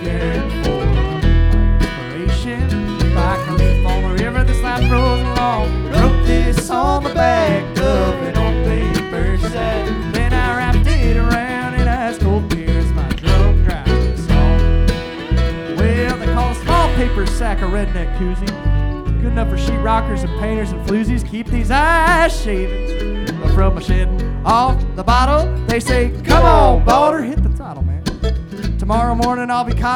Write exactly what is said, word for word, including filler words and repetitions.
cared for. My inspiration, like a leaf on the river, this life rolls along. Wrote this on the back of an old paper set. Then I wrapped it around and ice cold beer as my drunk driver song. Well, they call a small paper sack a redneck koozie. Good enough for sheet rockers and painters and floozies. Keep these eyes shavings from my shed off the bottle. They say, come on, Balder, hit the throttle, man. Tomorrow morning I'll be caught